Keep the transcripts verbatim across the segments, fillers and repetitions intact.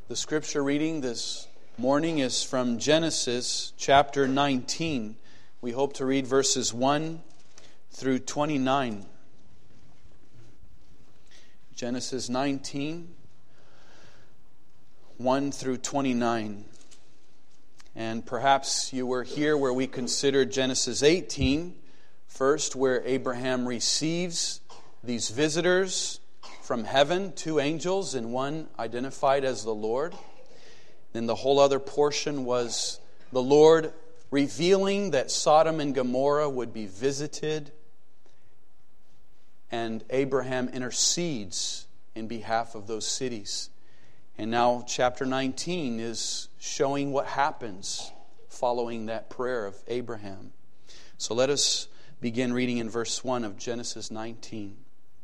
The scripture reading this morning is from Genesis chapter nineteen. We hope to read verses one through twenty-nine. Genesis nineteen, one through twenty-nine. And perhaps you were here where we considered Genesis eighteen, first, where Abraham receives these visitors from heaven, two angels, and one identified as the Lord. Then the whole other portion was the Lord revealing that Sodom and Gomorrah would be visited, and Abraham intercedes in behalf of those cities. And now chapter nineteen is showing what happens following that prayer of Abraham. So let us begin reading in verse one of Genesis nineteen.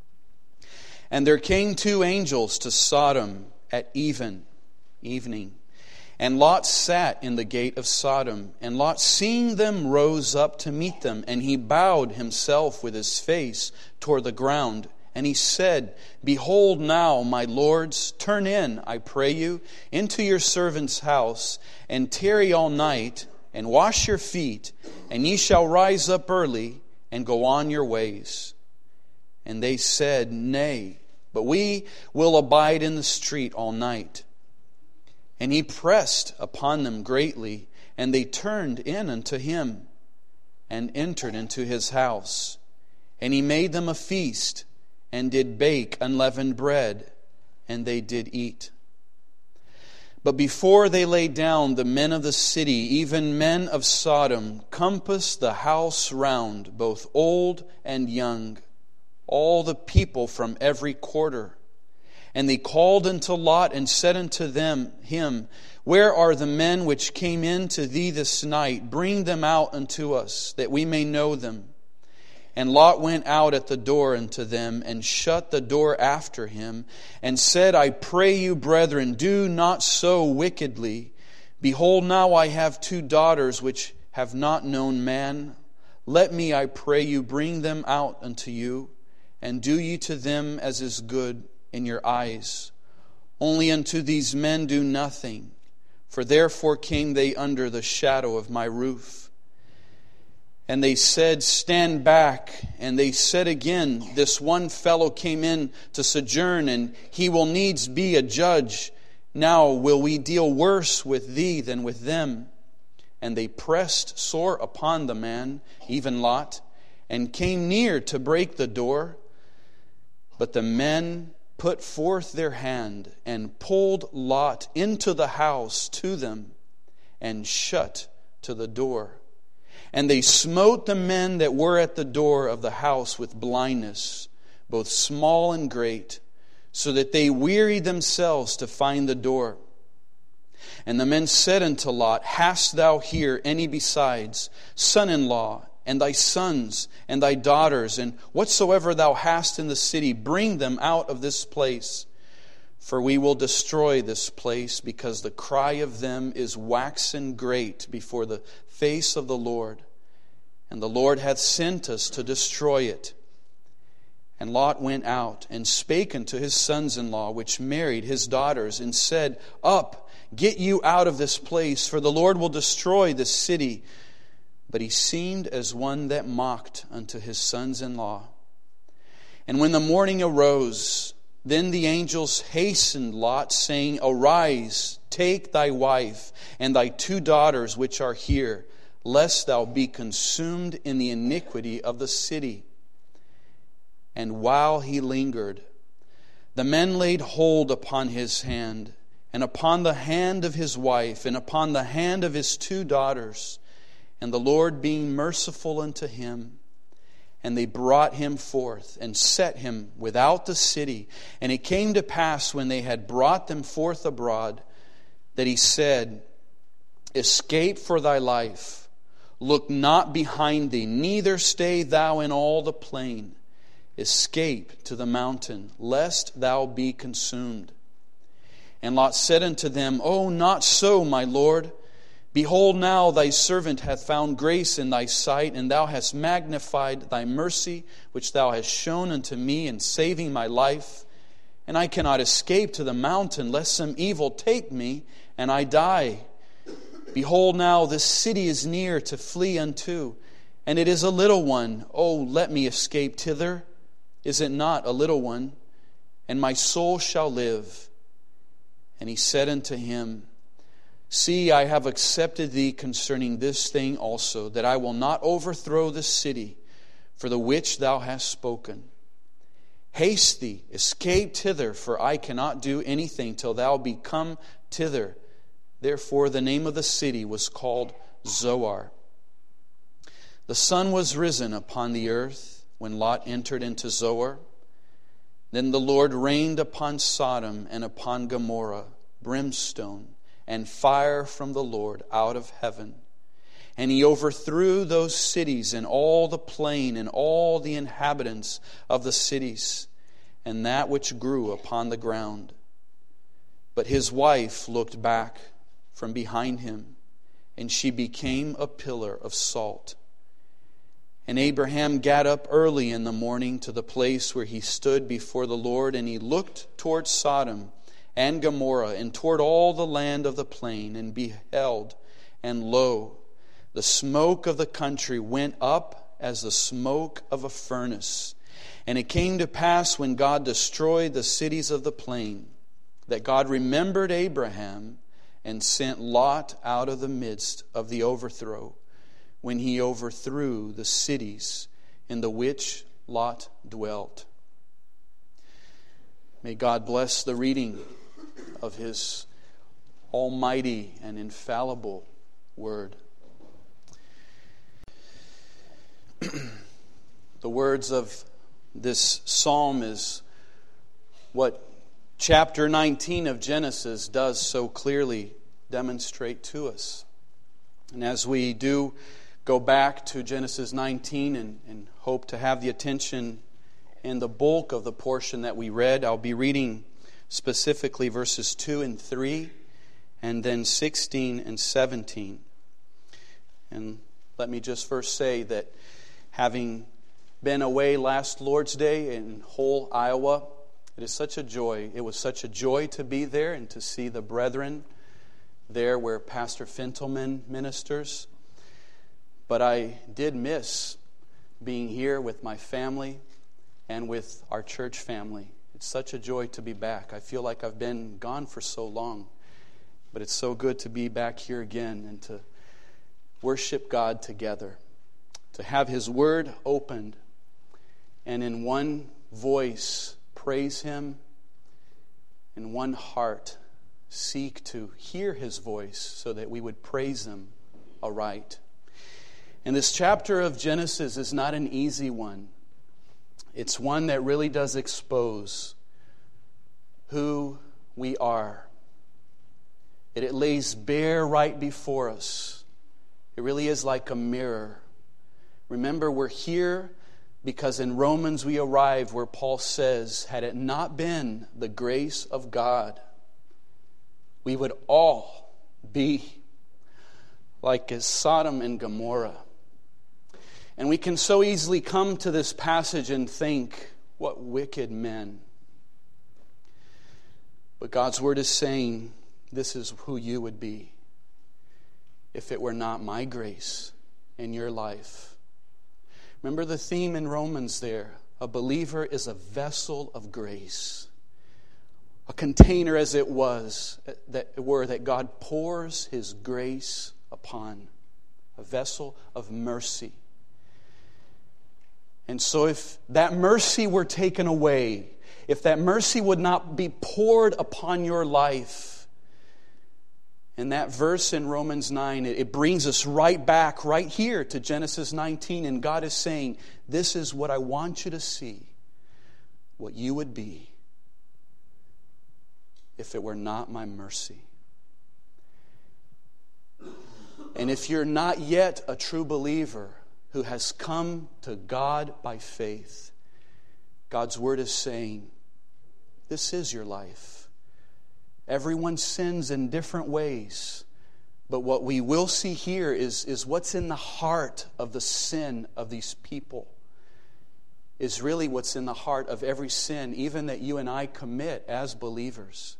And there came two angels to Sodom at even, evening. And Lot sat in the gate of Sodom. And Lot, seeing them, rose up to meet them. And he bowed himself with his face toward the ground. And he said, Behold now, my lords, turn in, I pray you, into your servant's house, and tarry all night, and wash your feet, and ye shall rise up early, and go on your ways. And they said, Nay, but we will abide in the street all night. And he pressed upon them greatly, and they turned in unto him, and entered into his house. And he made them a feast, and did bake unleavened bread, and they did eat. But before they lay down, the men of the city, even men of Sodom, compassed the house round, both old and young, all the people from every quarter. And they called unto Lot, and said unto them, him, Where are the men which came in to thee this night? Bring them out unto us, that we may know them. And Lot went out at the door unto them, and shut the door after him, and said, I pray you, brethren, do not so wickedly. Behold, now I have two daughters which have not known man. Let me, I pray you, bring them out unto you, and do ye to them as is good in your eyes. Only unto these men do nothing, for therefore came they under the shadow of my roof. And they said, Stand back. And they said again, This one fellow came in to sojourn, and he will needs be a judge. Now will we deal worse with thee than with them? And they pressed sore upon the man, even Lot, and came near to break the door. But the men put forth their hand, and pulled Lot into the house to them, and shut to the door. And they smote the men that were at the door of the house with blindness, both small and great, so that they wearied themselves to find the door. And the men said unto Lot, Hast thou here any besides, son-in-law, and thy sons, and thy daughters, and whatsoever thou hast in the city, bring them out of this place. For we will destroy this place, because the cry of them is waxen great before the face of the Lord. And the Lord hath sent us to destroy it. And Lot went out, and spake unto his sons-in-law, which married his daughters, and said, Up, get you out of this place, for the Lord will destroy this city. But he seemed as one that mocked unto his sons-in-law. And when the morning arose, then the angels hastened Lot, saying, Arise, take thy wife, and thy two daughters which are here, lest thou be consumed in the iniquity of the city. And while he lingered, the men laid hold upon his hand, and upon the hand of his wife, and upon the hand of his two daughters, and the Lord being merciful unto him. And they brought him forth, and set him without the city. And it came to pass, when they had brought them forth abroad, that he said, Escape for thy life. Look not behind thee, neither stay thou in all the plain. Escape to the mountain, lest thou be consumed. And Lot said unto them, O, not so, my Lord. Behold, now thy servant hath found grace in thy sight, and thou hast magnified thy mercy, which thou hast shown unto me in saving my life. and I cannot escape to the mountain, lest some evil take me, and I die. Behold, now this city is near to flee unto, and it is a little one. Oh, let me escape thither. Is it not a little one? And my soul shall live. And he said unto him, See, I have accepted thee concerning this thing also, that I will not overthrow the city for the which thou hast spoken. Haste thee, escape thither, for I cannot do anything till thou be come thither. Therefore the name of the city was called Zoar. The sun was risen upon the earth when Lot entered into Zoar. Then the Lord rained upon Sodom and upon Gomorrah brimstone and fire from the Lord out of heaven. And he overthrew those cities and all the plain and all the inhabitants of the cities and that which grew upon the ground. But his wife looked back from behind him, and she became a pillar of salt. And Abraham got up early in the morning to the place where he stood before the Lord, and he looked toward Sodom and Gomorrah and toward all the land of the plain, and beheld, and lo, the smoke of the country went up as the smoke of a furnace. And it came to pass, when God destroyed the cities of the plain, that God remembered Abraham and sent Lot out of the midst of the overthrow, when he overthrew the cities in the which Lot dwelt. May God bless the reading of His almighty and infallible word. The words of this psalm is what chapter nineteen of Genesis does so clearly demonstrate to us. And as we do go back to Genesis nineteen and, and hope to have the attention in the bulk of the portion that we read, I'll be reading specifically verses two and three, and then sixteen and seventeen. And let me just first say that having been away last Lord's Day in Hull, Iowa, it is such a joy. It was such a joy to be there and to see the brethren there where Pastor Fintelman ministers. But I did miss being here with my family and with our church family. It's such a joy to be back. I feel like I've been gone for so long, but it's so good to be back here again and to worship God together, to have His Word opened and in one voice praise Him, in one heart seek to hear His voice so that we would praise Him aright. And this chapter of Genesis is not an easy one. It's one that really does expose who we are. It, it lays bare right before us. It really is like a mirror. Remember, we're here because in Romans we arrive where Paul says, had it not been the grace of God, we would all be like as Sodom and Gomorrah. And we can so easily come to this passage and think, what wicked men. But God's Word is saying, this is who you would be if it were not my grace in your life. Remember the theme in Romans there. A believer is a vessel of grace. A container, as it was, that were that God pours His grace upon. A vessel of mercy. And so if that mercy were taken away, if that mercy would not be poured upon your life, and that verse in Romans nine, it brings us right back, right here to Genesis nineteen. And God is saying, this is what I want you to see, what you would be if it were not my mercy. And if you're not yet a true believer who has come to God by faith, God's Word is saying, this is your life. Everyone sins in different ways. But what we will see here is, is what's in the heart of the sin of these people. is really what's in the heart of every sin, even that you and I commit as believers.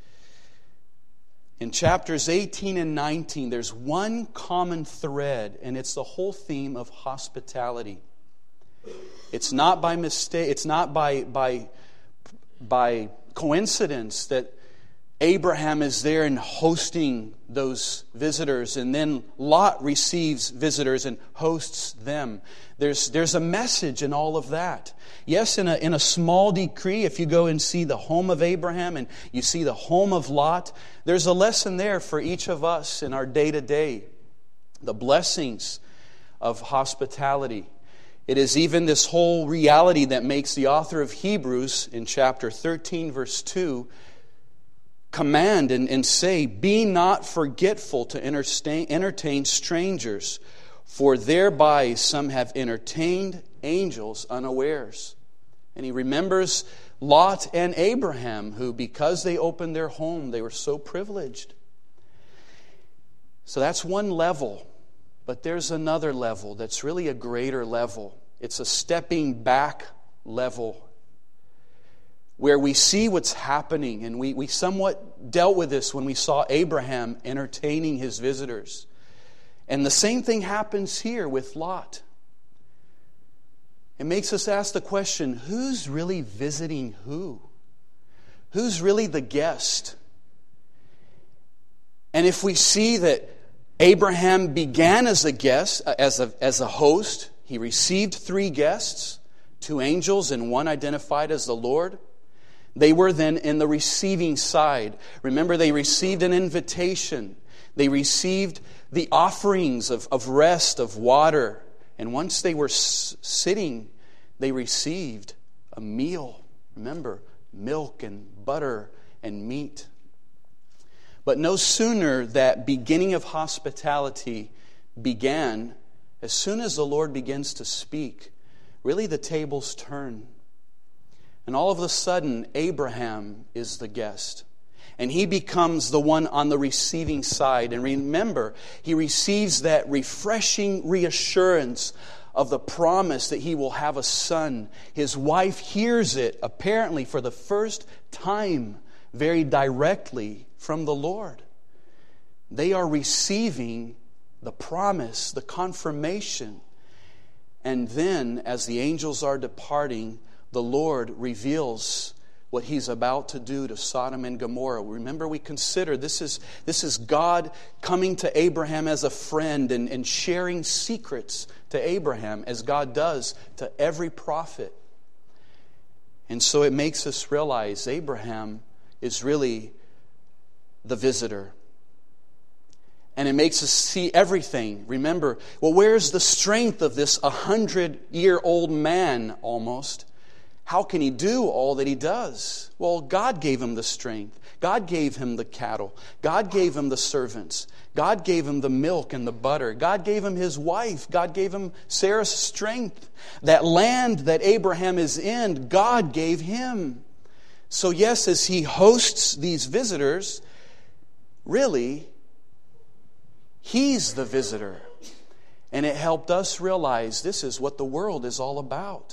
In chapters eighteen and nineteen, there's one common thread, and it's the whole theme of hospitality. It's not by mistake, it's not by, by, by coincidence that Abraham is there and hosting those visitors, and then Lot receives visitors and hosts them. There's, there's a message in all of that. Yes, in a, in a small decree, if you go and see the home of Abraham and you see the home of Lot, there's a lesson there for each of us in our day-to-day. The blessings of hospitality. It is even this whole reality that makes the author of Hebrews in chapter thirteen, verse two, command and, and say, "Be not forgetful to entertain, entertain strangers, for thereby some have entertained angels unawares." And he remembers Lot and Abraham, who, because they opened their home, they were so privileged. So that's one level. But there's another level that's really a greater level. It's a stepping back level, where we see what's happening. And we, we somewhat dealt with this when we saw Abraham entertaining his visitors. And the same thing happens here with Lot. It makes us ask the question, who's really visiting who? Who's really the guest? And if we see that Abraham began as a guest, as a, as a host, he received three guests, two angels and one identified as the Lord. They were then in the receiving side. Remember, they received an invitation. They received the offerings of, of rest, of water. And once they were s- sitting, they received a meal. Remember, milk and butter and meat. But no sooner that beginning of hospitality began, as soon as the Lord begins to speak, really the tables turn. And all of a sudden, Abraham is the guest. And he becomes the one on the receiving side. And remember, he receives that refreshing reassurance of the promise that he will have a son. His wife hears it, apparently for the first time, very directly from the Lord. They are receiving the promise, the confirmation. And then, as the angels are departing, the Lord reveals what He's about to do to Sodom and Gomorrah. Remember, we consider this is, this is God coming to Abraham as a friend and, and sharing secrets to Abraham, as God does to every prophet. And so it makes us realize Abraham is really the visitor. And it makes us see everything. Remember, well, where's the strength of this a hundred-year-old man almost? How can he do all that he does? Well, God gave him the strength. God gave him the cattle. God gave him the servants. God gave him the milk and the butter. God gave him his wife. God gave him Sarah's strength. That land that Abraham is in, God gave him. So yes, as he hosts these visitors, really, he's the visitor. And it helped us realize this is what the world is all about.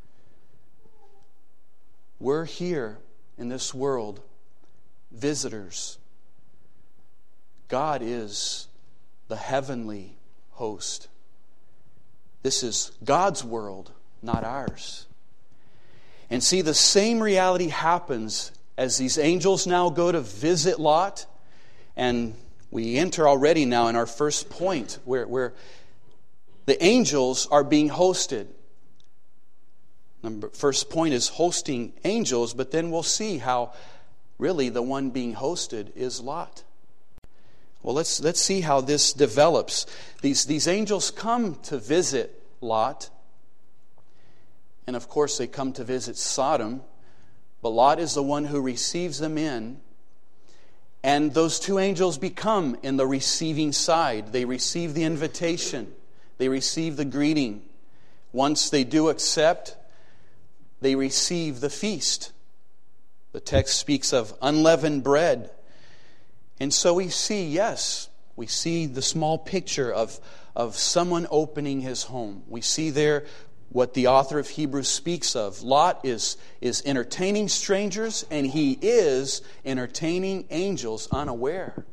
We're here in this world, visitors. God is the heavenly host. This is God's world, not ours. And see, the same reality happens as these angels now go to visit Lot. And we enter already now in our first point, where, where the angels are being hosted. Number first point is hosting angels, but then we'll see how really the one being hosted is Lot. Well, let's let's see how this develops. These these angels come to visit Lot, and of course they come to visit Sodom, but Lot is the one who receives them in. And those two angels become in the receiving side. They receive the invitation. They receive the greeting. Once they do accept, they receive the feast. The text speaks of unleavened bread. And so we see, yes, we see the small picture of, of someone opening his home. We see there what the author of Hebrews speaks of. Lot is, is entertaining strangers, and he is entertaining angels unaware.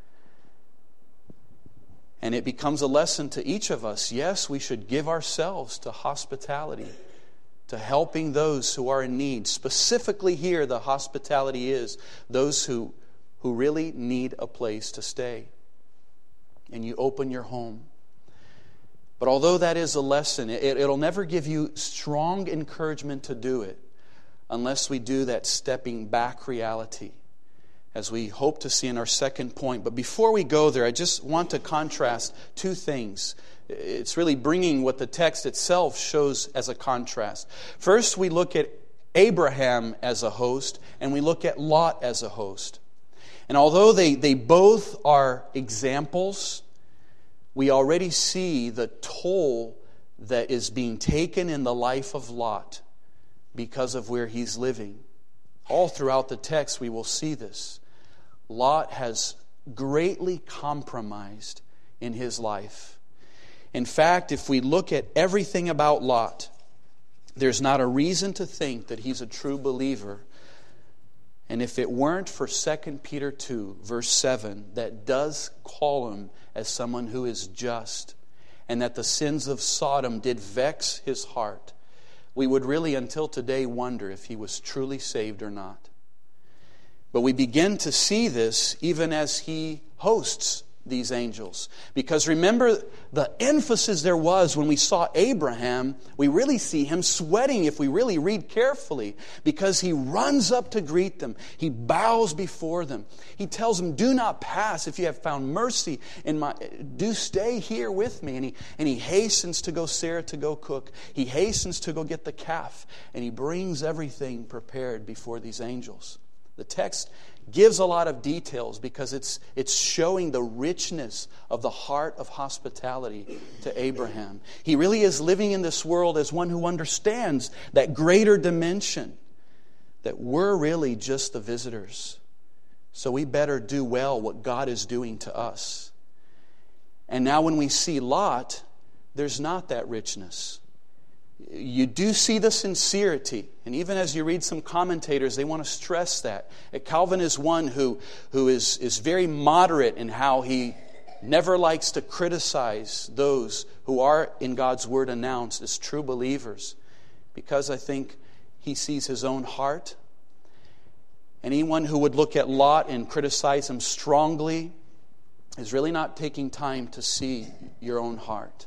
And it becomes a lesson to each of us. Yes, we should give ourselves to hospitality, to helping those who are in need. Specifically here, the hospitality is those who, who really need a place to stay. And you open your home. But although that is a lesson, it, it'll never give you strong encouragement to do it unless we do that stepping back reality, as we hope to see in our second point. But before we go there, I just want to contrast two things. It's really bringing what the text itself shows as a contrast. First, we look at Abraham as a host, and we look at Lot as a host. And although they, they both are examples, we already see the toll that is being taken in the life of Lot because of where he's living. All throughout the text we will see this. Lot has greatly compromised in his life. In fact, if we look at everything about Lot, there's not a reason to think that he's a true believer. And if it weren't for Second Peter two, verse seven, that does call him as someone who is just, and that the sins of Sodom did vex his heart, we would really until today wonder if he was truly saved or not. But we begin to see this even as he hosts these angels. Because remember, the emphasis there was when we saw Abraham, we really see him sweating if we really read carefully, because he runs up to greet them. He bows before them. He tells them, do not pass. If you have found mercy in my, do stay here with me. And he, and he hastens to go Sarah to go cook. He hastens to go get the calf. And he brings everything prepared before these angels. The text gives a lot of details because it's it's showing the richness of the heart of hospitality to Abraham. He really is living in this world as one who understands that greater dimension, that we're really just the visitors. So we better do well what God is doing to us. And now when we see Lot, there's not that richness. You do see the sincerity. And even as you read some commentators, they want to stress that. Calvin is one who, who is, is very moderate in how he never likes to criticize those who are in God's Word announced as true believers, because I think he sees his own heart. Anyone who would look at Lot and criticize him strongly is really not taking time to see your own heart.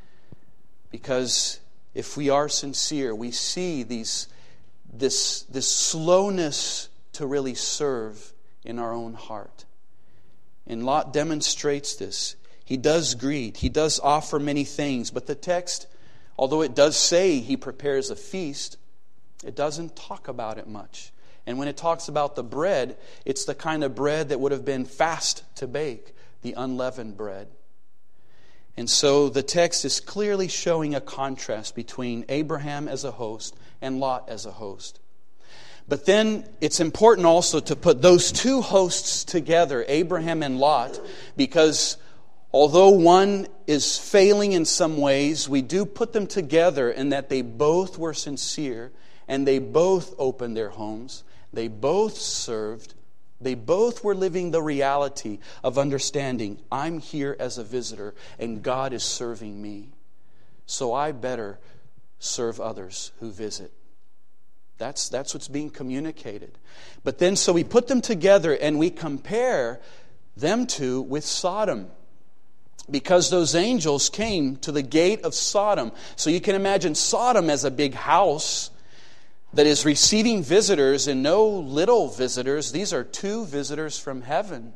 Because if we are sincere, we see these, this, this slowness to really serve in our own heart. And Lot demonstrates this. He does greet. He does offer many things. But the text, although it does say he prepares a feast, it doesn't talk about it much. And when it talks about the bread, it's the kind of bread that would have been fast to bake, the unleavened bread. And so the text is clearly showing a contrast between Abraham as a host and Lot as a host. But then it's important also to put those two hosts together, Abraham and Lot, because although one is failing in some ways, we do put them together in that they both were sincere and they both opened their homes, they both served. They both were living the reality of understanding, I'm here as a visitor and God is serving me. So I better serve others who visit. That's, that's what's being communicated. But then so we put them together and we compare them two with Sodom. Because those angels came to the gate of Sodom. So you can imagine Sodom as a big house that is receiving visitors, and no little visitors. These are two visitors from heaven.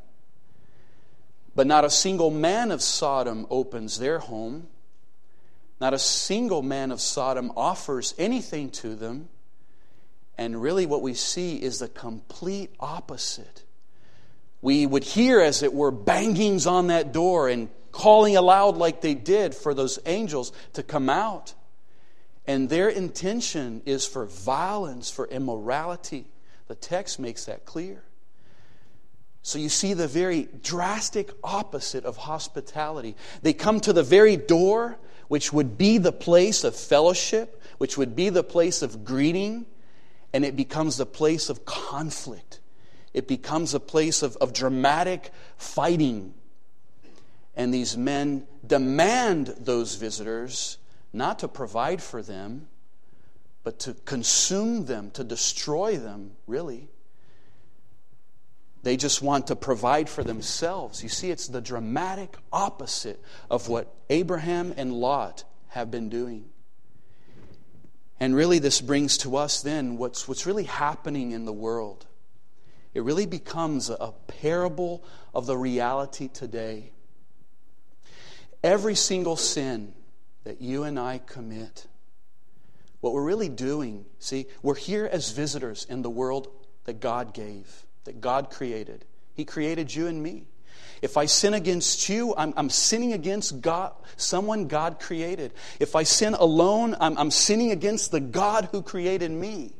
But not a single man of Sodom opens their home. Not a single man of Sodom offers anything to them. And really what we see is the complete opposite. We would hear, as it were, bangings on that door and calling aloud like they did for those angels to come out. And their intention is for violence, for immorality. The text makes that clear. So you see the very drastic opposite of hospitality. They come to the very door, which would be the place of fellowship, which would be the place of greeting, and it becomes the place of conflict. It becomes a place of, of dramatic fighting. And these men demand those visitors not to provide for them, but to consume them, to destroy them, really. They just want to provide for themselves. You see, it's the dramatic opposite of what Abraham and Lot have been doing. And really this brings to us then what's, what's really happening in the world. It really becomes a parable of the reality today. Every single sin that you and I commit, what we're really doing, see, we're here as visitors in the world that God gave, that God created. He created you and me. If I sin against you, I'm, I'm sinning against God, someone God created. If I sin alone, I'm, I'm sinning against the God who created me.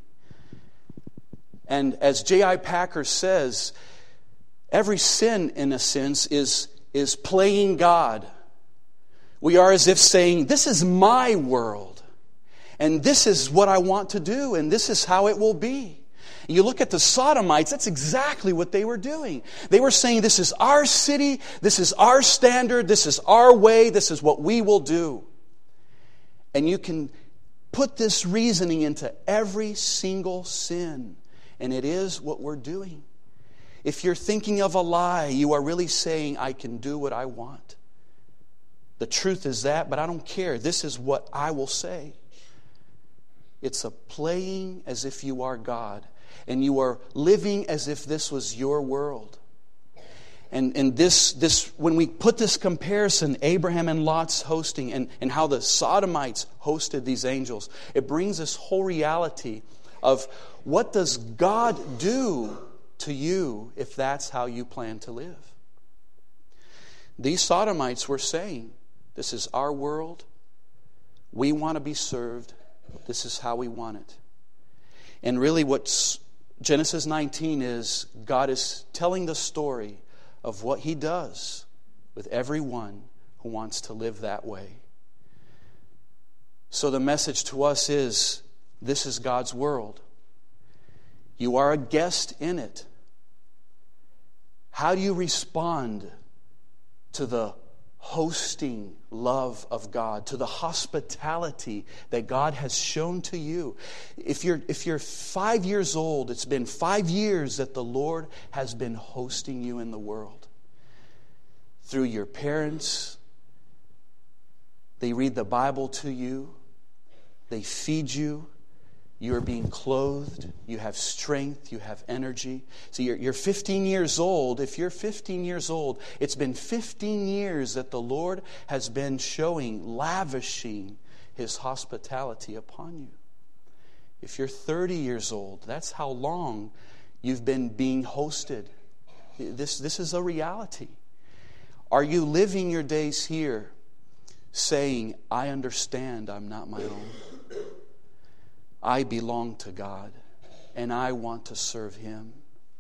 And as J I Packer says, every sin, in a sense, is, is playing God. We are as if saying, this is my world, and this is what I want to do, and this is how it will be. You look at the Sodomites, that's exactly what they were doing. They were saying, this is our city, this is our standard, this is our way, this is what we will do. And you can put this reasoning into every single sin, and it is what we're doing. If you're thinking of a lie, you are really saying, I can do what I want. The truth is that, but I don't care. This is what I will say. It's a playing as if you are God. And you are living as if this was your world. And, and this, this, when we put this comparison, Abraham and Lot's hosting, and, and how the Sodomites hosted these angels, it brings this whole reality of what does God do to you if that's how you plan to live? These Sodomites were saying, this is our world. We want to be served. This is how we want it. And really what Genesis nineteen is, God is telling the story of what He does with everyone who wants to live that way. So the message to us is, this is God's world. You are a guest in it. How do you respond to the hosting love of God, to the hospitality that God has shown to you? If you're if you're five years old, it's been five years that the Lord has been hosting you in the world. Through your parents, they read the Bible to you, they feed you, you are being clothed, you have strength, you have energy. So you're, you're fifteen years old. If you're fifteen years old, it's been fifteen years that the Lord has been showing, lavishing His hospitality upon you. If you're thirty years old, that's how long you've been being hosted. This, this is a reality. Are you living your days here saying, I understand I'm not my own? I belong to God, and I want to serve Him.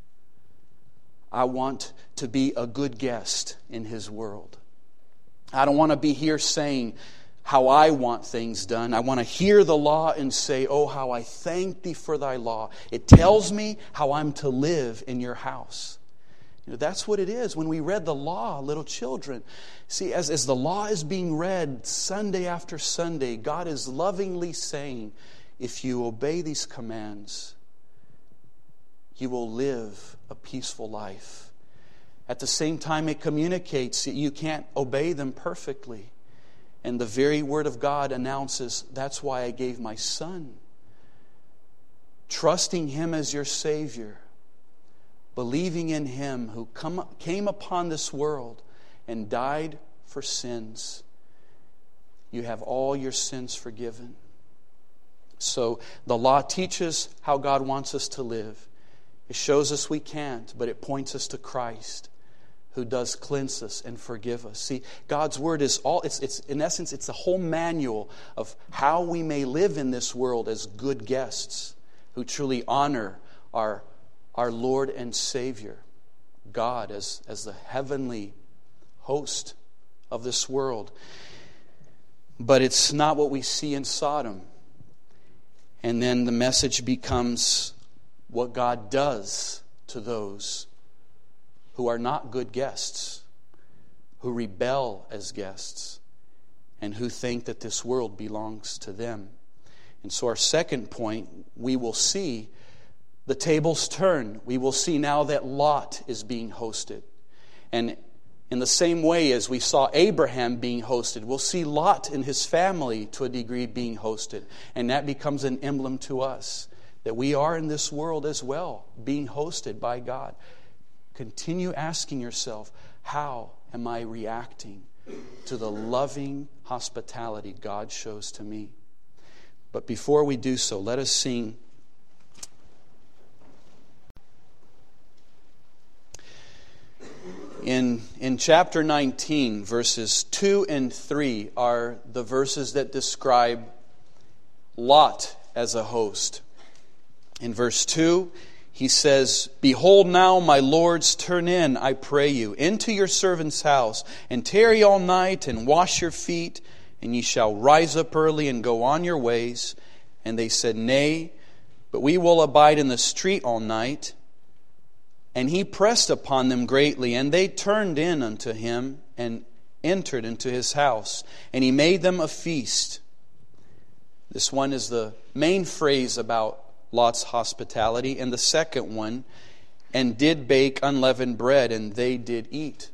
I want to be a good guest in His world. I don't want to be here saying how I want things done. I want to hear the law and say, oh, how I thank Thee for Thy law. It tells me how I'm to live in Your house. You know, that's what it is. When we read the law, little children, see, as, as the law is being read Sunday after Sunday, God is lovingly saying, if you obey these commands, you will live a peaceful life. At the same time, it communicates that you can't obey them perfectly. And the very Word of God announces, that's why I gave my Son. Trusting Him as your Savior, believing in Him who come, came upon this world and died for sins, you have all your sins forgiven. So the law teaches how God wants us to live. It shows us we can't, but it points us to Christ, who does cleanse us and forgive us. See, God's Word is all, it's, it's in essence, it's a whole manual of how we may live in this world as good guests who truly honor our, our Lord and Savior, God, as, as the heavenly host of this world. But it's not what we see in Sodom. And then the message becomes what God does to those who are not good guests, who rebel as guests, and who think that this world belongs to them. And so our second point, we will see the tables turn. We will see now that Lot is being hosted. And in the same way as we saw Abraham being hosted, we'll see Lot and his family to a degree being hosted. And that becomes an emblem to us that we are in this world as well, being hosted by God. Continue asking yourself, how am I reacting to the loving hospitality God shows to me? But before we do so, let us sing In, in chapter nineteen, verses two and three are the verses that describe Lot as a host. In verse two, he says, "Behold now, my lords, turn in, I pray you, into your servant's house, and tarry all night, and wash your feet, and ye shall rise up early and go on your ways. And they said, Nay, but we will abide in the street all night. And he pressed upon them greatly, and they turned in unto him, and entered into his house. And he made them a feast." This one is the main phrase about Lot's hospitality. And the second one, "and did bake unleavened bread, and they did eat."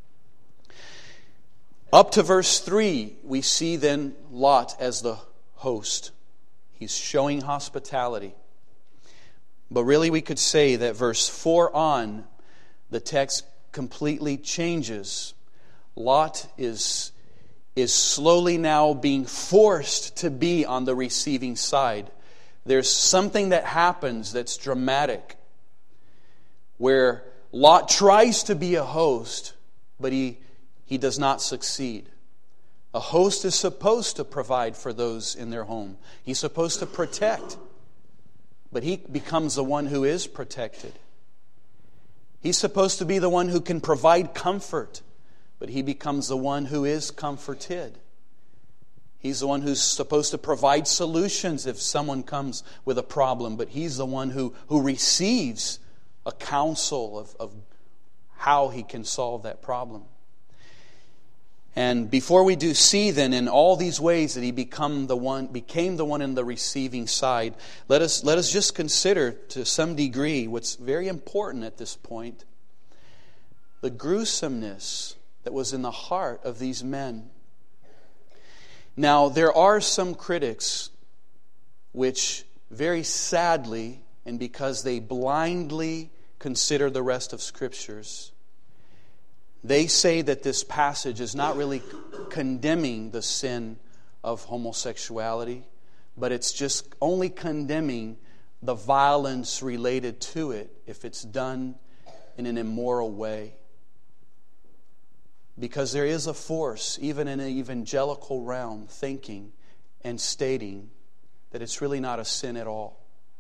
Up to verse three, we see then Lot as the host. He's showing hospitality. But really we could say that verse four on, the text completely changes. Lot is, is slowly now being forced to be on the receiving side. There's something that happens that's dramatic, where Lot tries to be a host, but he, he does not succeed. A host is supposed to provide for those in their home. He's supposed to protect. But he becomes the one who is protected. He's supposed to be the one who can provide comfort, but he becomes the one who is comforted. He's the one who's supposed to provide solutions if someone comes with a problem, but he's the one who, who receives a counsel of, of how he can solve that problem. And before we do see then in all these ways that he become the one, became the one in the receiving side, let us, let us just consider to some degree what's very important at this point, the gruesomeness that was in the heart of these men. Now, there are some critics which very sadly, and because they blindly consider the rest of Scriptures, they say that this passage is not really condemning the sin of homosexuality, but it's just only condemning the violence related to it if it's done in an immoral way. Because there is a force, even in an evangelical realm, thinking and stating that it's really not a sin at all.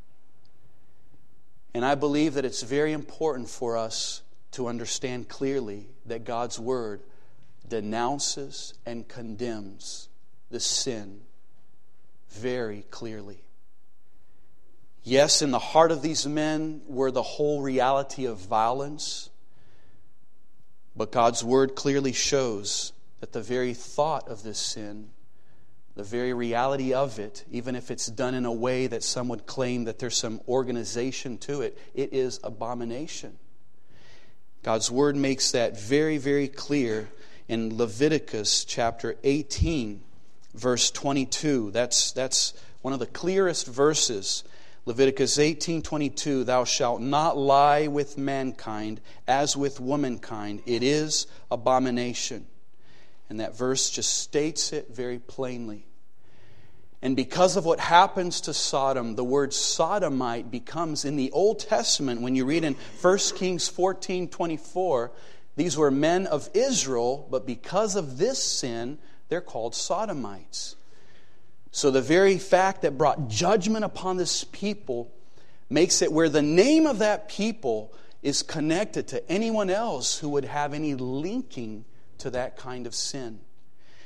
And I believe that it's very important for us to understand clearly that God's Word denounces and condemns the sin very clearly. Yes, in the heart of these men were the whole reality of violence, but God's Word clearly shows that the very thought of this sin, the very reality of it, even if it's done in a way that some would claim that there's some organization to it, it is abomination. God's Word makes that very, very clear in Leviticus chapter eighteen, verse twenty-two. That's, that's one of the clearest verses. Leviticus eighteen twenty-two, "Thou shalt not lie with mankind as with womankind. It is abomination." And that verse just states it very plainly. And because of what happens to Sodom, the word sodomite becomes, in the Old Testament, when you read in First Kings fourteen twenty-four, these were men of Israel, but because of this sin, they're called sodomites. So the very fact that brought judgment upon this people makes it where the name of that people is connected to anyone else who would have any linking to that kind of sin.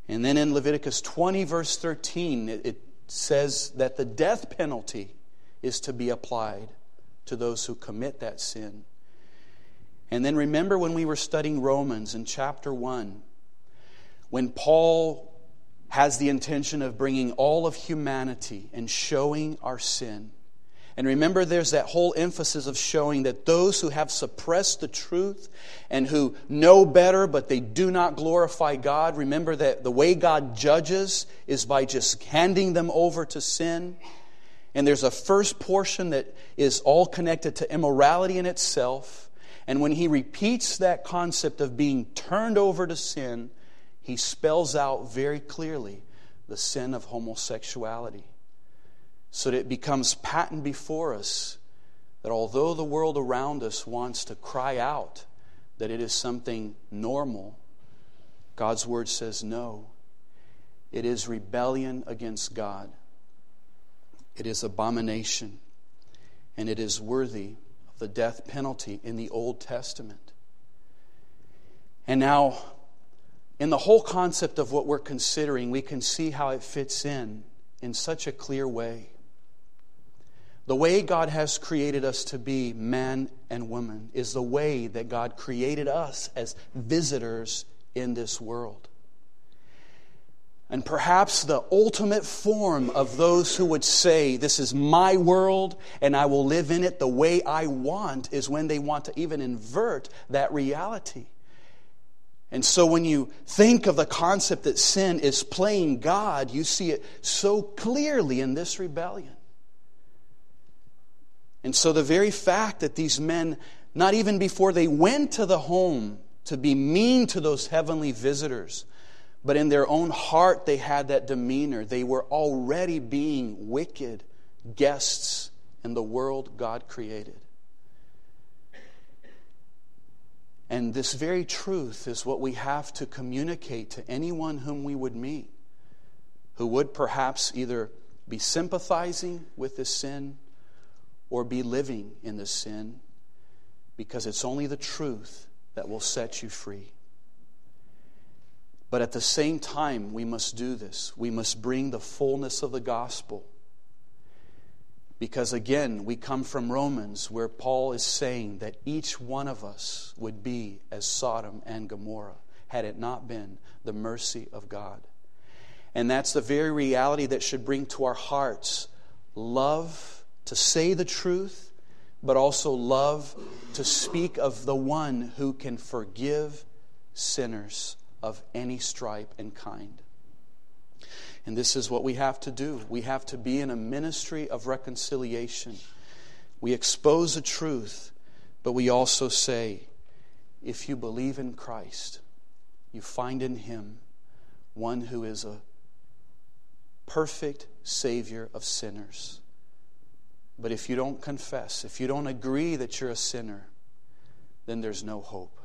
And then in Leviticus twenty, verse thirteen, it, it says that the death penalty is to be applied to those who commit that sin. And then remember when we were studying Romans in chapter one, when Paul has the intention of bringing all of humanity and showing our sin. And remember, there's that whole emphasis of showing that those who have suppressed the truth and who know better but they do not glorify God, remember that the way God judges is by just handing them over to sin. And there's a first portion that is all connected to immorality in itself. And when he repeats that concept of being turned over to sin, he spells out very clearly the sin of homosexuality. So that it becomes patent before us that although the world around us wants to cry out that it is something normal, God's Word says no. It is rebellion against God. It is abomination. And it is worthy of the death penalty in the Old Testament. And now, in the whole concept of what we're considering, we can see how it fits in in such a clear way. The way God has created us to be man and woman is the way that God created us as visitors in this world. And perhaps the ultimate form of those who would say, this is my world and I will live in it the way I want, is when they want to even invert that reality. And so when you think of the concept that sin is playing God, you see it so clearly in this rebellion. And so the very fact that these men, not even before they went to the home to be mean to those heavenly visitors, but in their own heart they had that demeanor. They were already being wicked guests in the world God created. And this very truth is what we have to communicate to anyone whom we would meet, who would perhaps either be sympathizing with this sin or be living in this sin, because it's only the truth that will set you free. But at the same time, we must do this. We must bring the fullness of the gospel. Because again, we come from Romans, where Paul is saying that each one of us would be as Sodom and Gomorrah, had it not been the mercy of God. And that's the very reality that should bring to our hearts love to say the truth, but also love to speak of the one who can forgive sinners of any stripe and kind. And this is what we have to do. We have to be in a ministry of reconciliation. We expose the truth, but we also say, if you believe in Christ, you find in Him one who is a perfect Savior of sinners. But if you don't confess, if you don't agree that you're a sinner, then there's no hope.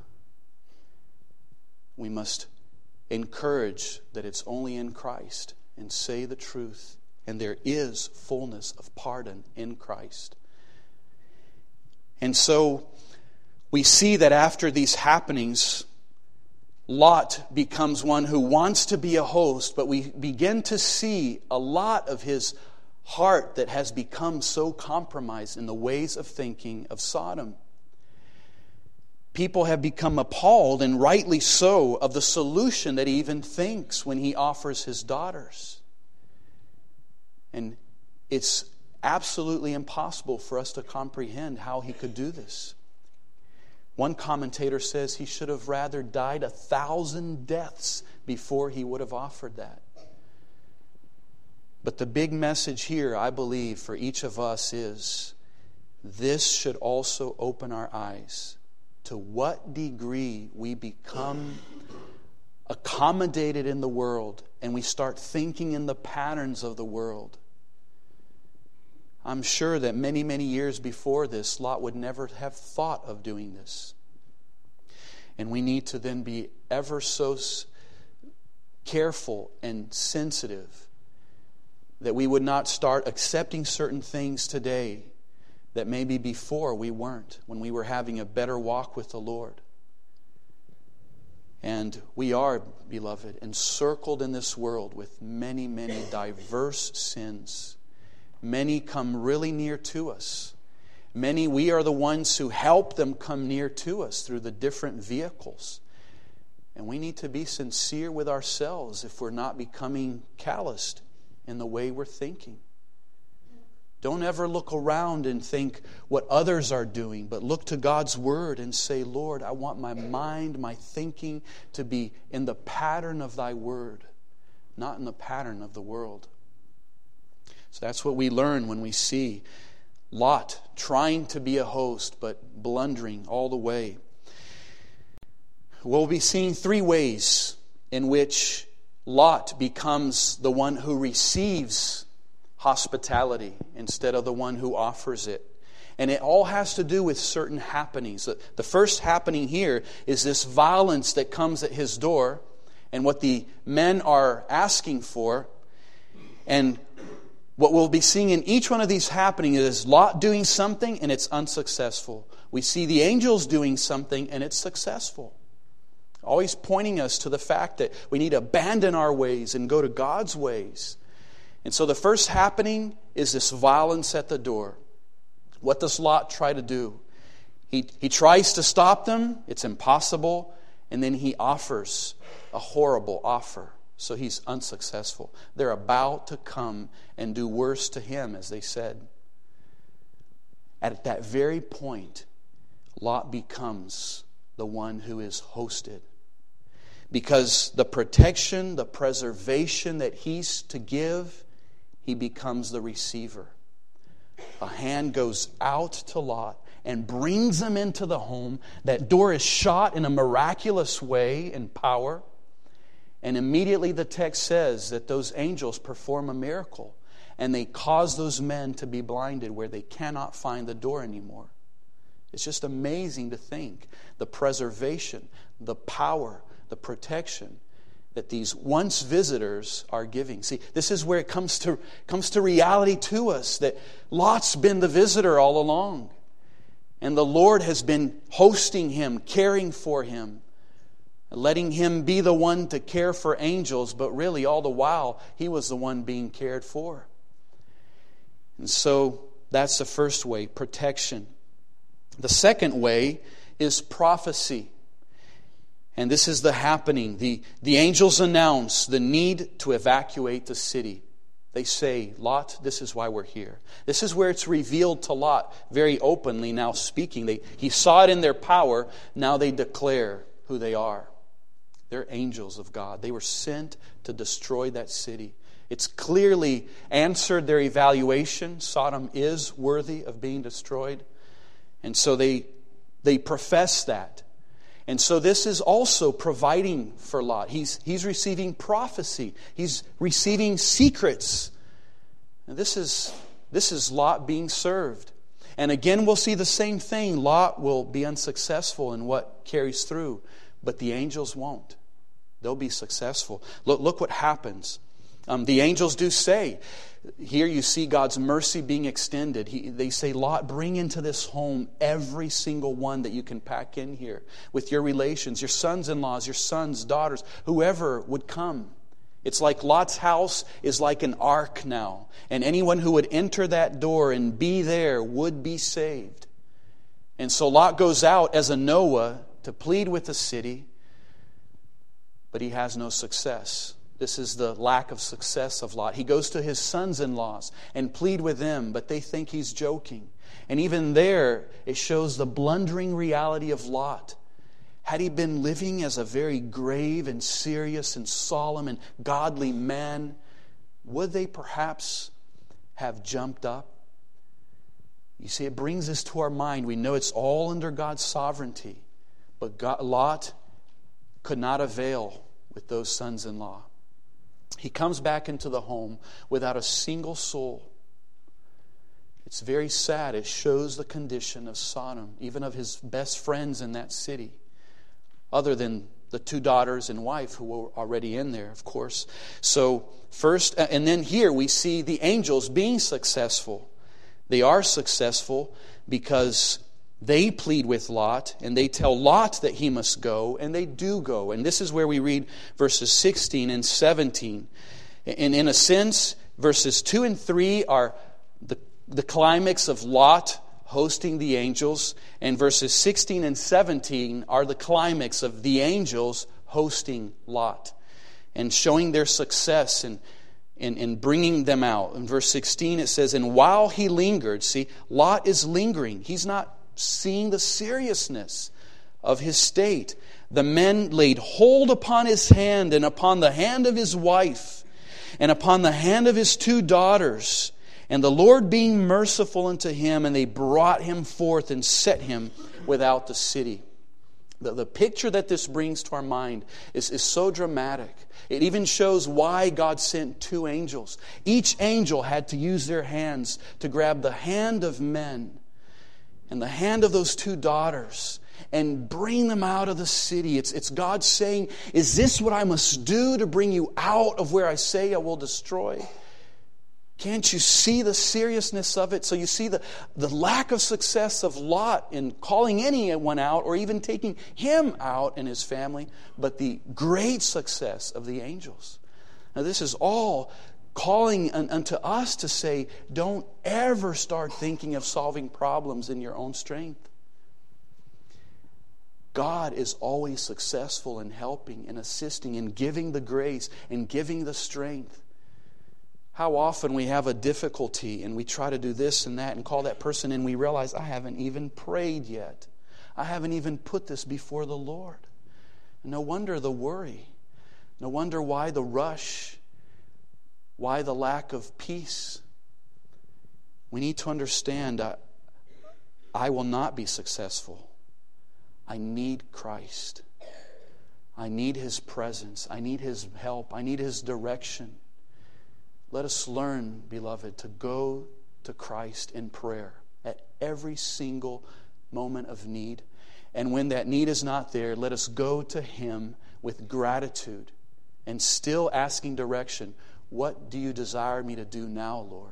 We must encourage that it's only in Christ and say the truth. And there is fullness of pardon in Christ. And so we see that after these happenings, Lot becomes one who wants to be a host, but we begin to see a lot of his heart that has become so compromised in the ways of thinking of Sodom. People have become appalled, and rightly so, of the solution that he even thinks when he offers his daughters. And it's absolutely impossible for us to comprehend how he could do this. One commentator says he should have rather died a thousand deaths before he would have offered that. But the big message here, I believe, for each of us is, this should also open our eyes to what degree we become accommodated in the world and we start thinking in the patterns of the world. I'm sure that many, many years before this, Lot would never have thought of doing this. And we need to then be ever so careful and sensitive that we would not start accepting certain things today that maybe before we weren't, when we were having a better walk with the Lord. And we are, beloved, encircled in this world with many, many diverse sins. Many come really near to us. Many, we are the ones who help them come near to us through the different vehicles. And we need to be sincere with ourselves if we're not becoming calloused in the way we're thinking. Don't ever look around and think what others are doing, but look to God's Word and say, Lord, I want my mind, my thinking to be in the pattern of Thy Word, not in the pattern of the world. So that's what we learn when we see Lot trying to be a host, but blundering all the way. We'll be seeing three ways in which Lot becomes the one who receives hospitality instead of the one who offers it. And it all has to do with certain happenings. The first happening here is this violence that comes at his door and what the men are asking for. And what we'll be seeing in each one of these happenings is Lot doing something and it's unsuccessful. We see the angels doing something and it's successful. Always pointing us to the fact that we need to abandon our ways and go to God's ways. And so the first happening is this violence at the door. What does Lot try to do? He, he tries to stop them. It's impossible. And then he offers a horrible offer. So he's unsuccessful. They're about to come and do worse to him, as they said. At that very point, Lot becomes the one who is hosted. Because the protection, the preservation that he's to give, he becomes the receiver. A hand goes out to Lot and brings him into the home. That door is shut in a miraculous way in power. And immediately the text says that those angels perform a miracle. And they cause those men to be blinded where they cannot find the door anymore. It's just amazing to think the preservation, the power, the protection that these once visitors are giving. See, this is where it comes to, comes to reality to us, that Lot's been the visitor all along. And the Lord has been hosting him, caring for him, letting him be the one to care for angels, but really all the while he was the one being cared for. And so that's the first way, protection. The second way is prophecy. And this is the happening. The, the angels announce the need to evacuate the city. They say, Lot, this is why we're here. This is where it's revealed to Lot very openly now speaking. They, he saw it in their power. Now they declare who they are. They're angels of God. They were sent to destroy that city. It's clearly answered their evaluation. Sodom is worthy of being destroyed. And so they, they profess that. And so this is also providing for Lot. He's, he's receiving prophecy. He's receiving secrets. And this is, this is Lot being served. And again, we'll see the same thing. Lot will be unsuccessful in what carries through, but the angels won't. They'll be successful. Look, look what happens. Um, the angels do say, here you see God's mercy being extended. He, they say, Lot, bring into this home every single one that you can pack in here with your relations, your sons-in-laws, your sons, daughters, whoever would come. It's like Lot's house is like an ark now. And anyone who would enter that door and be there would be saved. And so Lot goes out as a Noah to plead with the city, but he has no success. This is the lack of success of Lot. He goes to his sons-in-laws and plead with them, but they think he's joking. And even there, it shows the blundering reality of Lot. Had he been living as a very grave and serious and solemn and godly man, would they perhaps have jumped up? You see, it brings us to our mind. We know it's all under God's sovereignty. But God, Lot could not avail with those sons-in-law. He comes back into the home without a single soul. It's very sad. It shows the condition of Sodom, even of his best friends in that city, other than the two daughters and wife who were already in there, of course. So first, and then here we see the angels being successful. They are successful because They plead with Lot, and they tell Lot that he must go, and they do go. And this is where we read verses sixteen and seventeen. And in a sense, verses two and three are the, the climax of Lot hosting the angels, and verses sixteen and seventeen are the climax of the angels hosting Lot and showing their success in, in, in bringing them out. In verse sixteen it says, "And while he lingered," see, Lot is lingering. He's not seeing the seriousness of his state. "The men laid hold upon his hand and upon the hand of his wife and upon the hand of his two daughters. And the Lord being merciful unto him, and they brought him forth and set him without the city." The, the picture that this brings to our mind is, is so dramatic. It even shows why God sent two angels. Each angel had to use their hands to grab the hand of men and the hand of those two daughters and bring them out of the city. It's, it's God saying, is this what I must do to bring you out of where I say I will destroy? Can't you see the seriousness of it? So you see the, the lack of success of Lot in calling anyone out or even taking him out and his family, but the great success of the angels. Now this is all calling unto us to say, don't ever start thinking of solving problems in your own strength. God is always successful in helping and assisting and giving the grace and giving the strength. How often we have a difficulty and we try to do this and that and call that person and we realize, I haven't even prayed yet. I haven't even put this before the Lord. No wonder the worry. No wonder why the rush. Why the lack of peace? We need to understand uh, I will not be successful. I need Christ. I need His presence. I need His help. I need His direction. Let us learn, beloved, to go to Christ in prayer at every single moment of need. And when that need is not there, let us go to Him with gratitude and still asking direction. What do you desire me to do now, Lord?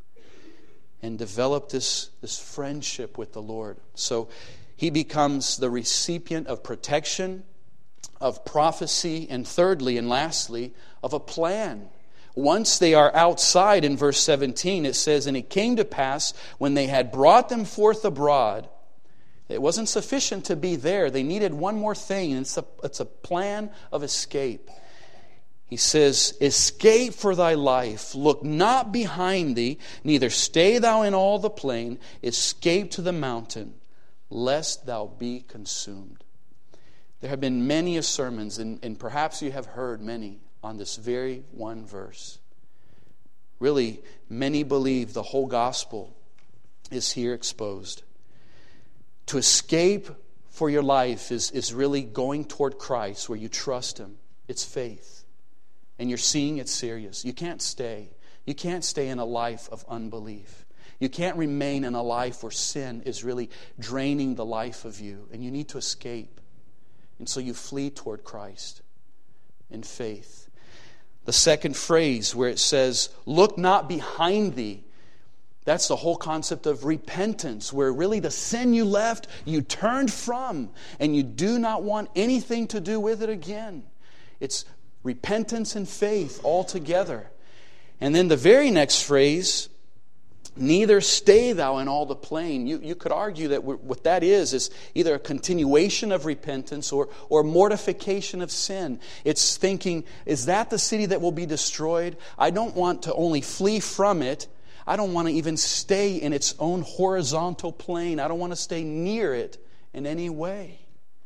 And develop this, this friendship with the Lord. So he becomes the recipient of protection, of prophecy, and thirdly and lastly, of a plan. Once they are outside, in verse seventeen, it says, "And it came to pass, when they had brought them forth abroad," it wasn't sufficient to be there. They needed one more thing, and it's a, it's a plan of escape. He says, "Escape for thy life. Look not behind thee, neither stay thou in all the plain. Escape to the mountain, lest thou be consumed." There have been many sermons, and, and perhaps you have heard many, on this very one verse. Really, many believe the whole gospel is here exposed. To escape for your life is, is really going toward Christ, where you trust Him. It's faith. And you're seeing it serious. You can't stay. You can't stay in a life of unbelief. You can't remain in a life where sin is really draining the life of you. And you need to escape. And so you flee toward Christ in faith. The second phrase where it says, "Look not behind thee," that's the whole concept of repentance, where really the sin you left, you turned from, and you do not want anything to do with it again. It's repentance and faith all together. And then the very next phrase, "Neither stay thou in all the plain." You, you could argue that what that is is either a continuation of repentance or, or mortification of sin. It's thinking, is that the city that will be destroyed? I don't want to only flee from it. I don't want to even stay in its own horizontal plane. I don't want to stay near it in any way.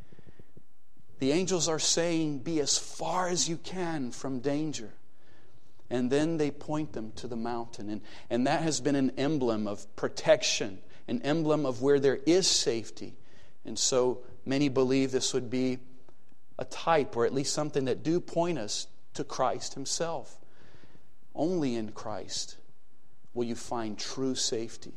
The angels are saying, be as far as you can from danger. And then they point them to the mountain. And, and that has been an emblem of protection, an emblem of where there is safety. And so many believe this would be a type, or at least something that do point us to Christ Himself. Only in Christ will you find true safety.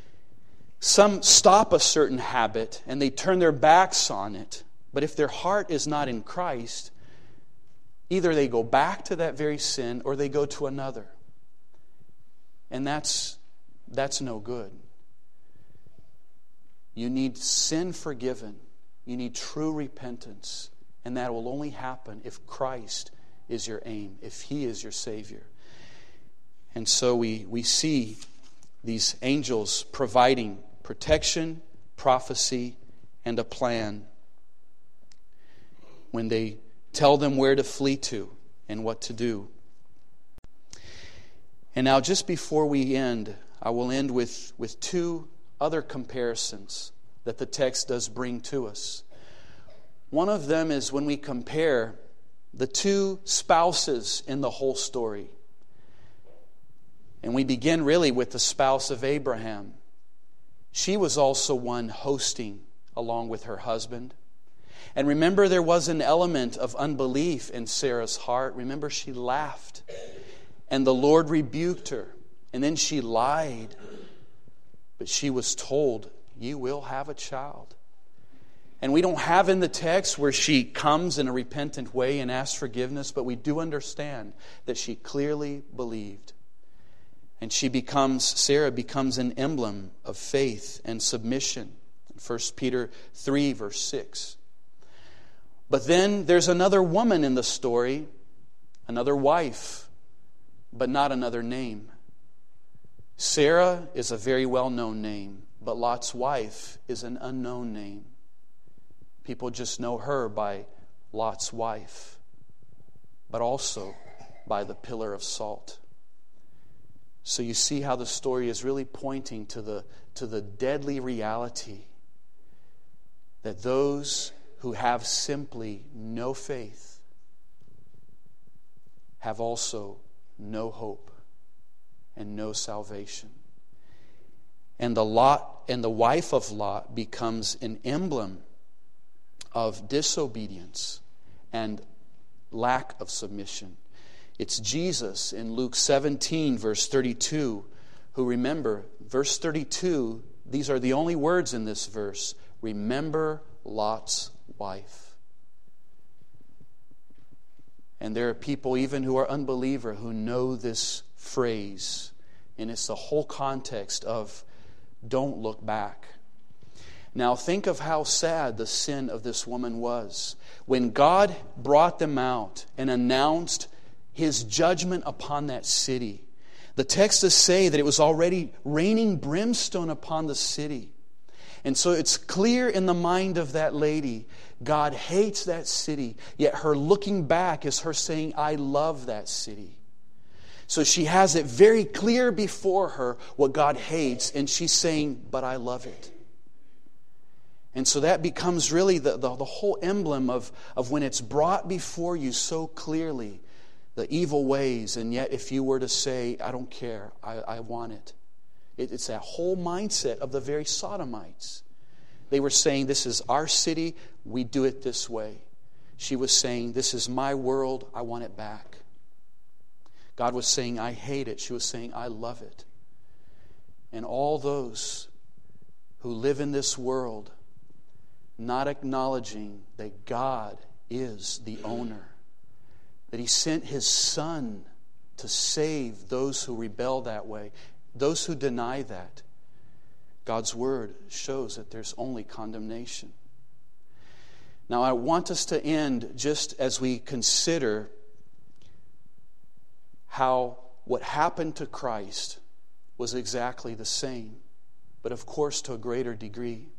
Some stop a certain habit and they turn their backs on it. But if their heart is not in Christ, either they go back to that very sin or they go to another. And that's, that's no good. You need sin forgiven. You need true repentance. And that will only happen if Christ is your aim, if He is your Savior. And so we, we see these angels providing protection, prophecy, and a plan when they tell them where to flee to and what to do. And now just before we end, I will end with, with two other comparisons that the text does bring to us. One of them is when we compare the two spouses in the whole story. And we begin really with the spouse of Abraham. She was also one hosting along with her husband. And remember, there was an element of unbelief in Sarah's heart. Remember, she laughed. And the Lord rebuked her. And then she lied. But she was told, you will have a child. And we don't have in the text where she comes in a repentant way and asks forgiveness, but we do understand that she clearly believed. And she becomes, Sarah becomes an emblem of faith and submission. First Peter three, verse six. But then there's another woman in the story, another wife, but not another name. Sarah is a very well-known name, but Lot's wife is an unknown name. People just know her by Lot's wife, but also by the pillar of salt. So you see how the story is really pointing to the, to the deadly reality that those who have simply no faith have also no hope and no salvation. And the Lot and the wife of Lot becomes an emblem of disobedience and lack of submission. It's Jesus in Luke seventeen, verse thirty-two, who, remember, verse thirty-two, these are the only words in this verse, remember Lot's wife. And there are people even who are unbeliever who know this phrase. And it's the whole context of don't look back. Now think of how sad the sin of this woman was. When God brought them out and announced His judgment upon that city, the texts say that it was already raining brimstone upon the city. And so it's clear in the mind of that lady, God hates that city, yet her looking back is her saying, I love that city. So she has it very clear before her what God hates, and she's saying, but I love it. And so that becomes really the, the, the whole emblem of, of when it's brought before you so clearly, the evil ways, and yet if you were to say, I don't care, I, I want it. it. It's that whole mindset of the very Sodomites. They were saying, this is our city, we do it this way. She was saying, this is my world, I want it back. God was saying, I hate it. She was saying, I love it. And all those who live in this world not acknowledging that God is the owner, that He sent His Son to save those who rebel that way, those who deny that, God's Word shows that there's only condemnation. Now I want us to end just as we consider how what happened to Christ was exactly the same, but of course to a greater degree.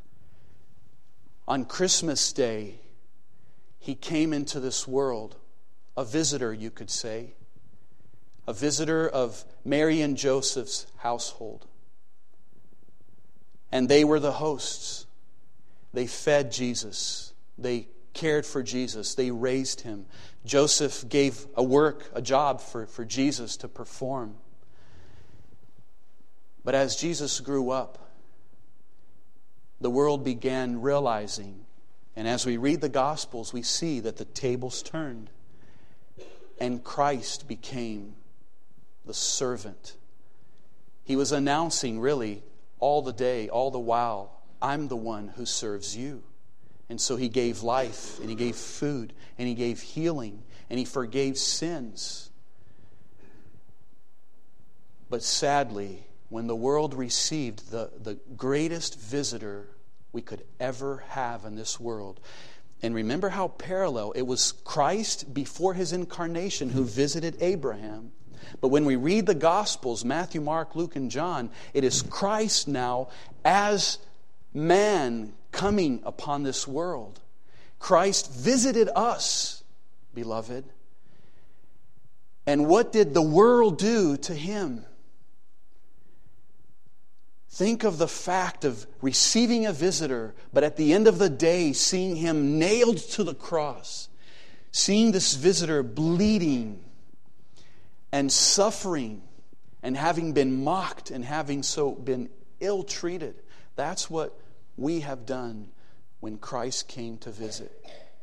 On Christmas Day, He came into this world, a visitor, you could say, a visitor of Mary and Joseph's household. And they were the hosts. They fed Jesus. They cared for Jesus. They raised Him. Joseph gave a work, a job for, for Jesus to perform. But as Jesus grew up, the world began realizing, and as we read the Gospels, we see that the tables turned, and Christ became the servant. He was announcing, really, all the day, all the while, I'm the one who serves you. And so He gave life, and He gave food, and He gave healing, and He forgave sins. But sadly, when the world received the, the greatest visitor we could ever have in this world. And remember how parallel, it was Christ before his incarnation who visited Abraham. But when we read the Gospels, Matthew, Mark, Luke, and John, it is Christ now as man coming upon this world. Christ visited us, beloved. And what did the world do to him? Think of the fact of receiving a visitor, but at the end of the day, seeing him nailed to the cross, seeing this visitor bleeding and suffering and having been mocked and having so been ill-treated. That's what we have done when Christ came to visit.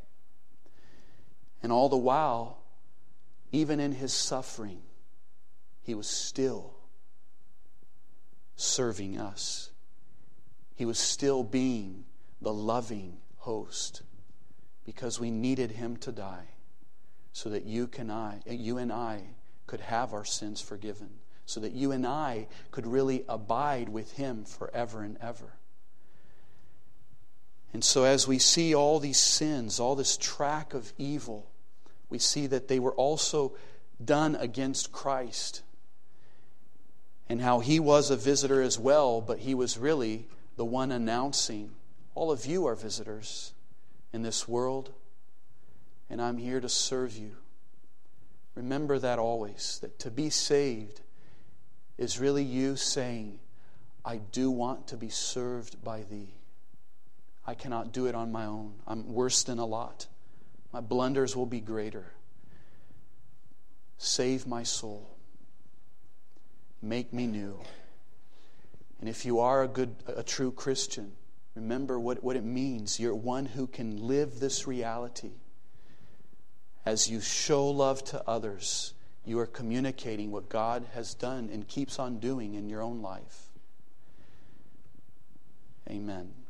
And all the while, even in his suffering, he was still serving us. He was still being the loving host because we needed him to die so that you can I, you and I could have our sins forgiven, so that you and I could really abide with him forever and ever. And so as we see all these sins, all this track of evil, we see that they were also done against Christ. And how he was a visitor as well, but he was really the one announcing, all of you are visitors in this world, and I'm here to serve you. Remember that always, that to be saved is really you saying, I do want to be served by thee. I cannot do it on my own. I'm worse than a lot. My blunders will be greater. Save my soul. Make me new. And if you are a good, a true Christian, remember what, what it means. You're one who can live this reality. As you show love to others, you are communicating what God has done and keeps on doing in your own life. Amen.